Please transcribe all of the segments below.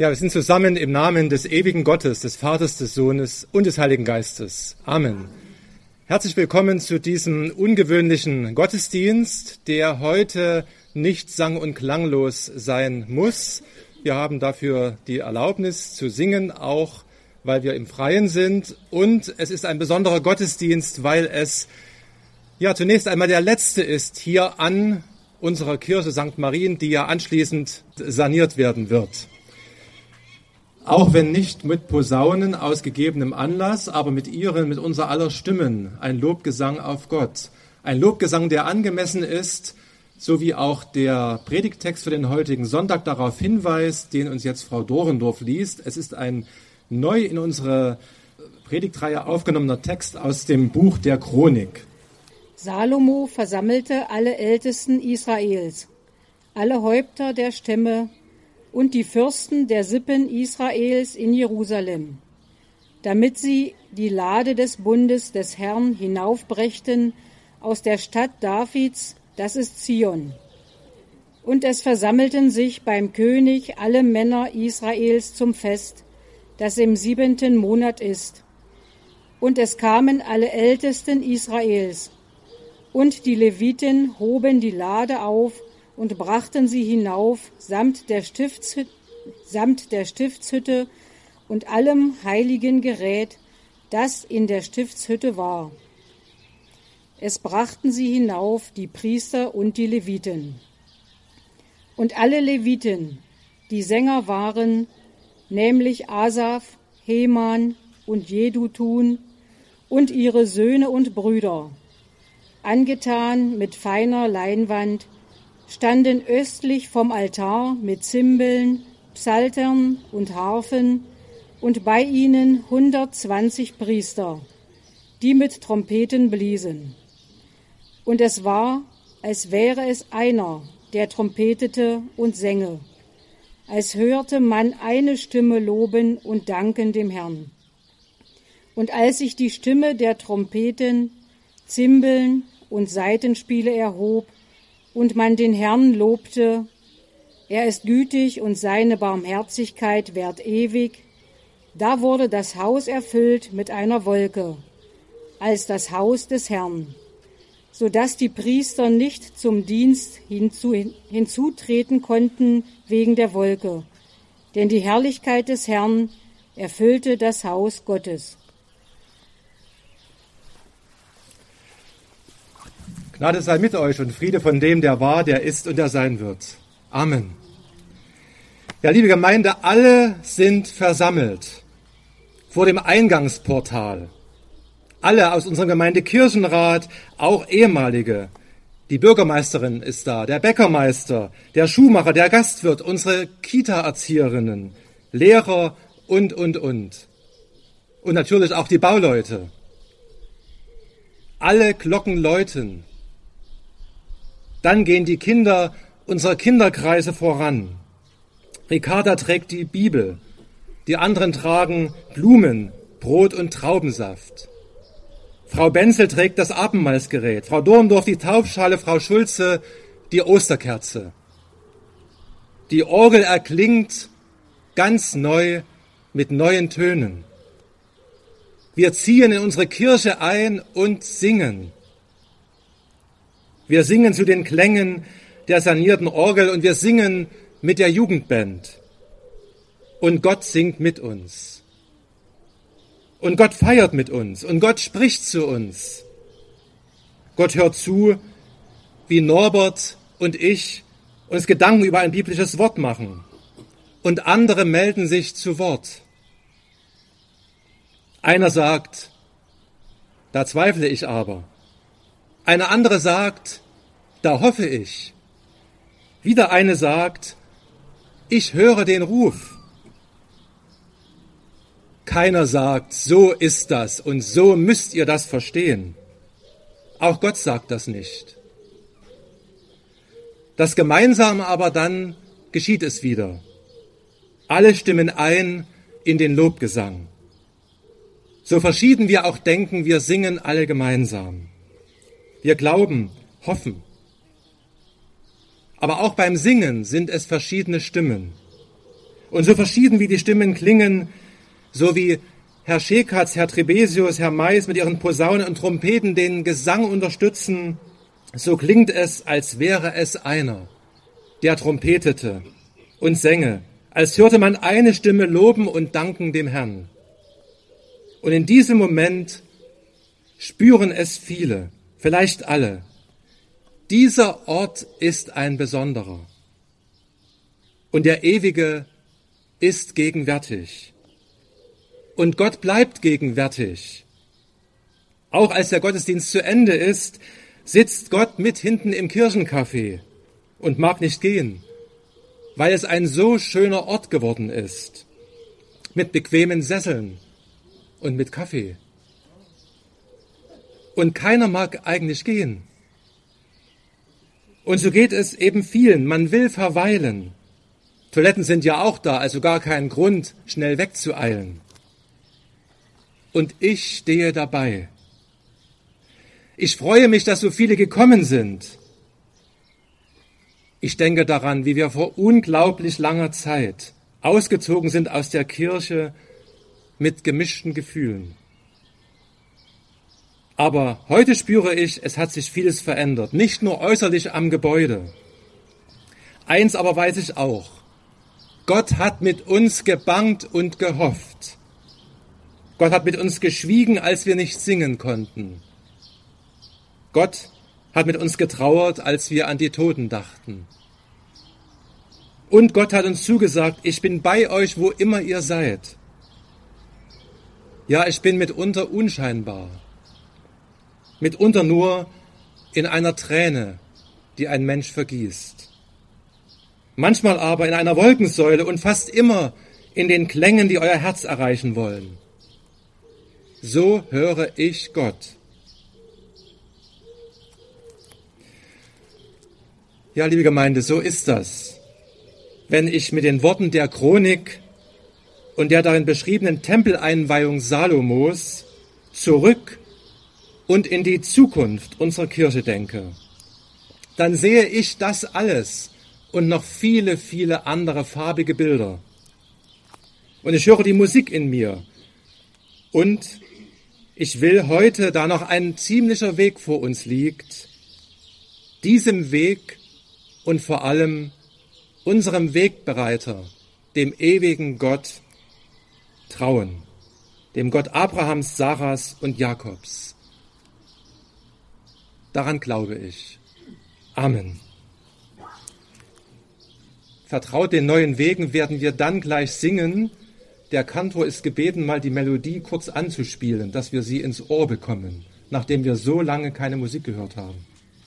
Ja, wir sind zusammen im Namen des ewigen Gottes, des Vaters, des Sohnes und des Heiligen Geistes. Amen. Herzlich willkommen zu diesem ungewöhnlichen Gottesdienst, der heute nicht sang- und klanglos sein muss. Wir haben dafür die Erlaubnis zu singen, auch weil wir im Freien sind. Und es ist ein besonderer Gottesdienst, weil es ja zunächst einmal der letzte ist hier an unserer Kirche St. Marien, die ja anschließend saniert werden wird. Auch wenn nicht mit Posaunen aus gegebenem Anlass, aber mit unser aller Stimmen, ein Lobgesang auf Gott. Ein Lobgesang, der angemessen ist, so wie auch der Predigttext für den heutigen Sonntag darauf hinweist, den uns jetzt Frau Dorendorf liest. Es ist ein neu in unsere Predigtreihe aufgenommener Text aus dem Buch der Chronik. Salomo versammelte alle Ältesten Israels, alle Häupter der Stämme und die Fürsten der Sippen Israels in Jerusalem, damit sie die Lade des Bundes des Herrn hinaufbrächten aus der Stadt Davids, das ist Zion. Und es versammelten sich beim König alle Männer Israels zum Fest, das im 7. Monat ist. Und es kamen alle Ältesten Israels, und die Leviten hoben die Lade auf und brachten sie hinauf samt der Stiftshütte und allem heiligen Gerät, das in der Stiftshütte war. Es brachten sie hinauf, die Priester und die Leviten. Und alle Leviten, die Sänger waren, nämlich Asaf, Heman und Jedutun und ihre Söhne und Brüder, angetan mit feiner Leinwand, standen östlich vom Altar mit Zimbeln, Psaltern und Harfen und bei ihnen 120 Priester, die mit Trompeten bliesen. Und es war, als wäre es einer, der trompetete und sänge, als hörte man eine Stimme loben und danken dem Herrn. Und als sich die Stimme der Trompeten, Zimbeln und Saitenspiele erhob, und man den Herrn lobte, er ist gütig und seine Barmherzigkeit währt ewig, da wurde das Haus erfüllt mit einer Wolke, als das Haus des Herrn, so dass die Priester nicht zum Dienst hinzutreten konnten wegen der Wolke, denn die Herrlichkeit des Herrn erfüllte das Haus Gottes. Gnade sei mit euch und Friede von dem, der war, der ist und der sein wird. Amen. Ja, liebe Gemeinde, alle sind versammelt vor dem Eingangsportal. Alle aus unserem Gemeindekirchenrat, auch ehemalige. Die Bürgermeisterin ist da, der Bäckermeister, der Schuhmacher, der Gastwirt, unsere Kita-Erzieherinnen, Lehrer und. Und natürlich auch die Bauleute. Alle Glocken läuten. Dann gehen die Kinder unserer Kinderkreise voran. Ricarda trägt die Bibel, die anderen tragen Blumen, Brot und Traubensaft. Frau Benzel trägt das Abendmahlsgerät, Frau Dorndorf die Taufschale, Frau Schulze die Osterkerze. Die Orgel erklingt ganz neu mit neuen Tönen. Wir ziehen in unsere Kirche ein und singen. Wir singen zu den Klängen der sanierten Orgel und wir singen mit der Jugendband. Und Gott singt mit uns. Und Gott feiert mit uns. Und Gott spricht zu uns. Gott hört zu, wie Norbert und ich uns Gedanken über ein biblisches Wort machen. Und andere melden sich zu Wort. Einer sagt, da zweifle ich aber. Eine andere sagt, da hoffe ich. Wieder eine sagt, ich höre den Ruf. Keiner sagt, so ist das und so müsst ihr das verstehen. Auch Gott sagt das nicht. Das Gemeinsame aber dann geschieht es wieder. Alle stimmen ein in den Lobgesang. So verschieden wir auch denken, wir singen alle gemeinsam. Wir glauben, hoffen. Aber auch beim Singen sind es verschiedene Stimmen. Und so verschieden wie die Stimmen klingen, so wie Herr Schekatz, Herr Trebesius, Herr Mais mit ihren Posaunen und Trompeten den Gesang unterstützen, so klingt es, als wäre es einer, der trompetete und sänge, als hörte man eine Stimme loben und danken dem Herrn. Und in diesem Moment spüren es viele, vielleicht alle. Dieser Ort ist ein besonderer. Und der Ewige ist gegenwärtig. Und Gott bleibt gegenwärtig. Auch als der Gottesdienst zu Ende ist, sitzt Gott mit hinten im Kirchencafé und mag nicht gehen, weil es ein so schöner Ort geworden ist, mit bequemen Sesseln und mit Kaffee. Und keiner mag eigentlich gehen. Und so geht es eben vielen. Man will verweilen. Toiletten sind ja auch da, also gar kein Grund, schnell wegzueilen. Und ich stehe dabei. Ich freue mich, dass so viele gekommen sind. Ich denke daran, wie wir vor unglaublich langer Zeit ausgezogen sind aus der Kirche mit gemischten Gefühlen. Aber heute spüre ich, es hat sich vieles verändert, nicht nur äußerlich am Gebäude. Eins aber weiß ich auch, Gott hat mit uns gebangt und gehofft. Gott hat mit uns geschwiegen, als wir nicht singen konnten. Gott hat mit uns getrauert, als wir an die Toten dachten. Und Gott hat uns zugesagt, ich bin bei euch, wo immer ihr seid. Ja, ich bin mitunter unscheinbar. Mitunter nur in einer Träne, die ein Mensch vergießt. Manchmal aber in einer Wolkensäule und fast immer in den Klängen, die euer Herz erreichen wollen. So höre ich Gott. Ja, liebe Gemeinde, so ist das. Wenn ich mit den Worten der Chronik und der darin beschriebenen Tempeleinweihung Salomos zurück und in die Zukunft unserer Kirche denke, dann sehe ich das alles und noch viele, viele andere farbige Bilder. Und ich höre die Musik in mir. Und ich will heute, da noch ein ziemlicher Weg vor uns liegt, diesem Weg und vor allem unserem Wegbereiter, dem ewigen Gott, trauen, dem Gott Abrahams, Sarahs und Jakobs. Daran glaube ich. Amen. Vertraut den neuen Wegen werden wir dann gleich singen. Der Kantor ist gebeten, mal die Melodie kurz anzuspielen, dass wir sie ins Ohr bekommen, nachdem wir so lange keine Musik gehört haben.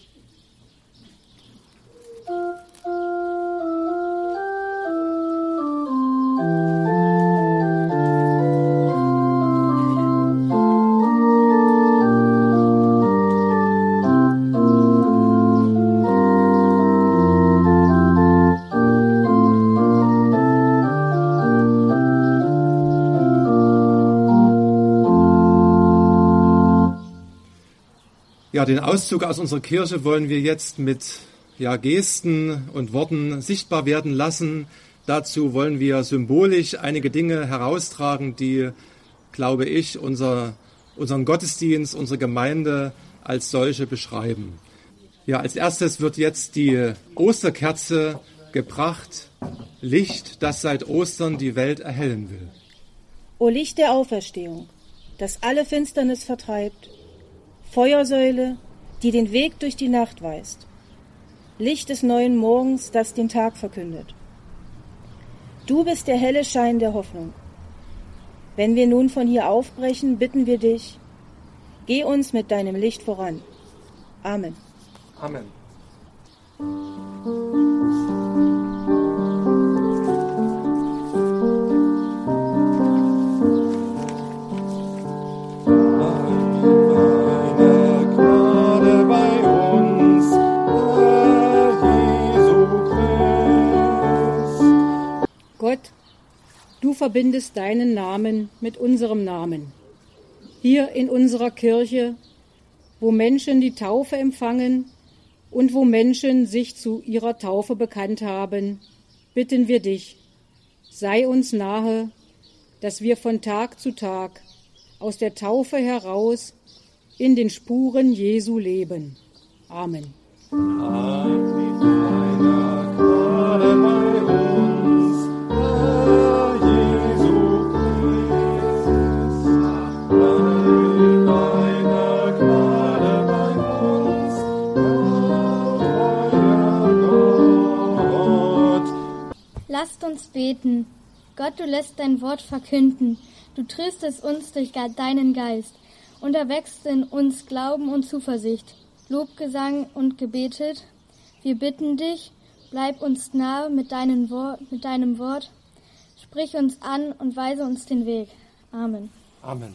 Ja, den Auszug aus unserer Kirche wollen wir jetzt mit Gesten und Worten sichtbar werden lassen. Dazu wollen wir symbolisch einige Dinge heraustragen, die, glaube ich, unseren Gottesdienst, unsere Gemeinde als solche beschreiben. Ja, als erstes wird jetzt die Osterkerze gebracht, Licht, das seit Ostern die Welt erhellen will. O Licht der Auferstehung, das alle Finsternis vertreibt, Feuersäule, die den Weg durch die Nacht weist, Licht des neuen Morgens, das den Tag verkündet. Du bist der helle Schein der Hoffnung. Wenn wir nun von hier aufbrechen, bitten wir dich, geh uns mit deinem Licht voran. Amen. Amen. Gott, du verbindest deinen Namen mit unserem Namen. Hier in unserer Kirche, wo Menschen die Taufe empfangen und wo Menschen sich zu ihrer Taufe bekannt haben, bitten wir dich, sei uns nahe, dass wir von Tag zu Tag aus der Taufe heraus in den Spuren Jesu leben. Amen. Lasst uns beten. Gott, du lässt dein Wort verkünden. Du tröstest uns durch deinen Geist und erweckst in uns Glauben und Zuversicht, Lobgesang und gebetet. Wir bitten dich, bleib uns nahe mit deinem Wort. Sprich uns an und weise uns den Weg. Amen. Amen.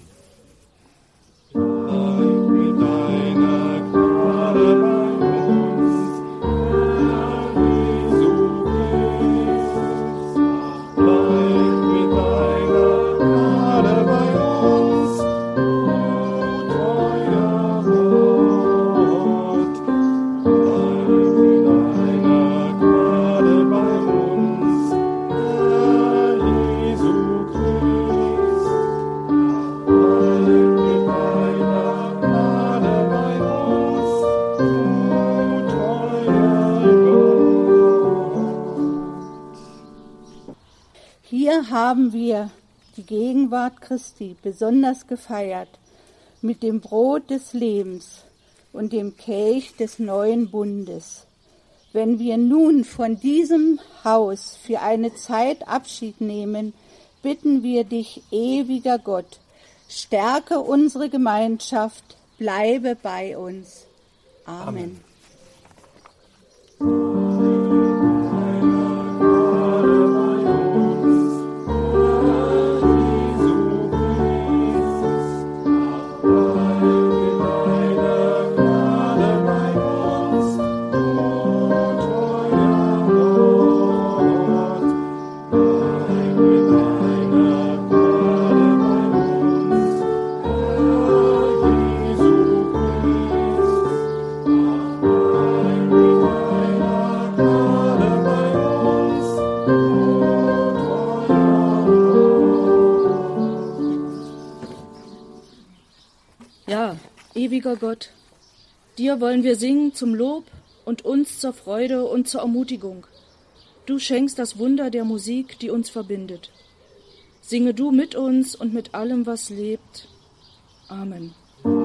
Hier haben wir die Gegenwart Christi besonders gefeiert mit dem Brot des Lebens und dem Kelch des neuen Bundes. Wenn wir nun von diesem Haus für eine Zeit Abschied nehmen, bitten wir dich, ewiger Gott, stärke unsere Gemeinschaft, bleibe bei uns. Amen. Ja, ewiger Gott, dir wollen wir singen zum Lob und uns zur Freude und zur Ermutigung. Du schenkst das Wunder der Musik, die uns verbindet. Singe du mit uns und mit allem, was lebt. Amen.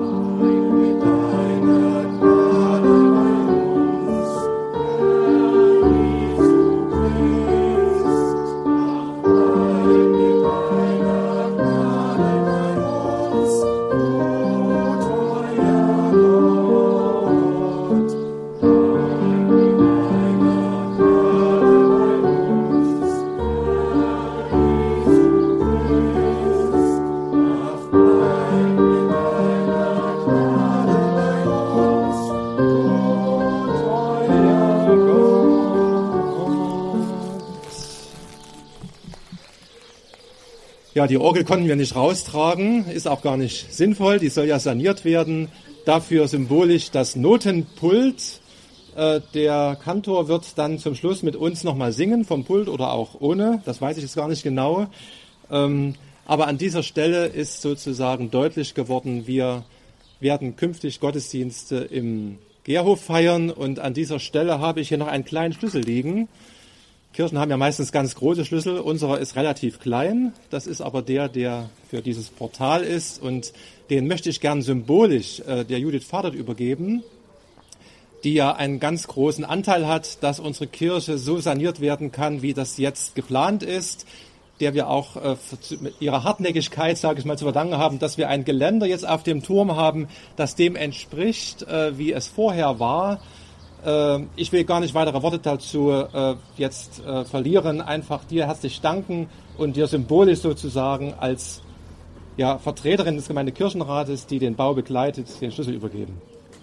Ja, die Orgel konnten wir nicht raustragen, ist auch gar nicht sinnvoll, die soll ja saniert werden. Dafür symbolisch das Notenpult. Der Kantor wird dann zum Schluss mit uns nochmal singen, vom Pult oder auch ohne, das weiß ich jetzt gar nicht genau. Aber an dieser Stelle ist sozusagen deutlich geworden, wir werden künftig Gottesdienste im Gerhof feiern und an dieser Stelle habe ich hier noch einen kleinen Schlüssel liegen. Kirchen haben ja meistens ganz große Schlüssel, unserer ist relativ klein, das ist aber der für dieses Portal ist und den möchte ich gern symbolisch der Judith Fadert übergeben, die ja einen ganz großen Anteil hat, dass unsere Kirche so saniert werden kann, wie das jetzt geplant ist, der wir auch mit ihrer Hartnäckigkeit, sage ich mal, zu verdanken haben, dass wir ein Geländer jetzt auf dem Turm haben, das dem entspricht, wie es vorher war. Ich will gar nicht weitere Worte dazu jetzt verlieren, einfach dir herzlich danken und dir symbolisch sozusagen als Vertreterin des Gemeindekirchenrates, die den Bau begleitet, den Schlüssel übergeben.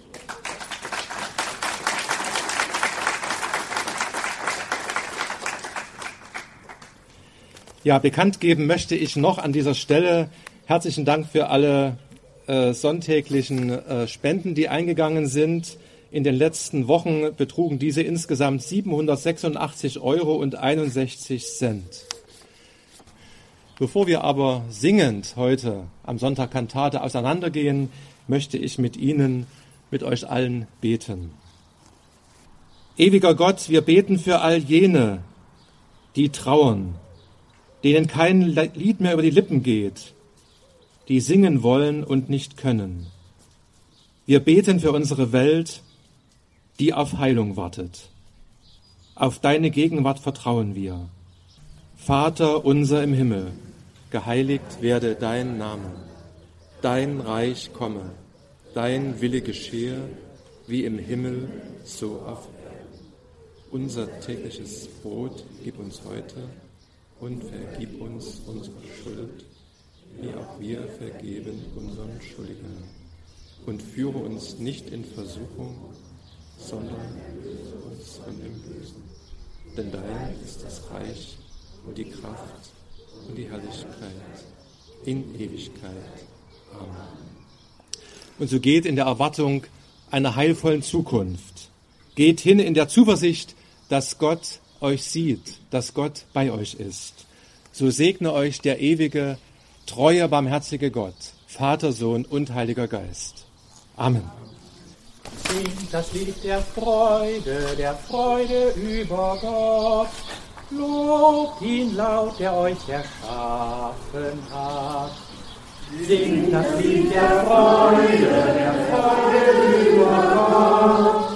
Ja, bekannt geben möchte ich noch an dieser Stelle herzlichen Dank für alle sonntäglichen Spenden, die eingegangen sind. In den letzten Wochen betrugen diese insgesamt 786,61 €. Bevor wir aber singend heute am Sonntag Kantate auseinandergehen, möchte ich mit Ihnen, mit euch allen beten. Ewiger Gott, wir beten für all jene, die trauern, denen kein Lied mehr über die Lippen geht, die singen wollen und nicht können. Wir beten für unsere Welt, die auf Heilung wartet. Auf deine Gegenwart vertrauen wir. Vater unser im Himmel, geheiligt werde dein Name. Dein Reich komme, dein Wille geschehe, wie im Himmel, so auf Erden. Unser tägliches Brot gib uns heute und vergib uns unsere Schuld, wie auch wir vergeben unseren Schuldigern. Und führe uns nicht in Versuchung, sondern löse uns von dem Bösen. Denn dein ist das Reich und die Kraft und die Herrlichkeit in Ewigkeit. Amen. Und so geht in der Erwartung einer heilvollen Zukunft. Geht hin in der Zuversicht, dass Gott euch sieht, dass Gott bei euch ist. So segne euch der ewige, treue, barmherzige Gott, Vater, Sohn und Heiliger Geist. Amen. Singt das Lied der Freude über Gott. Lobt ihn laut, der euch erschaffen hat. Singt das Lied der Freude über Gott.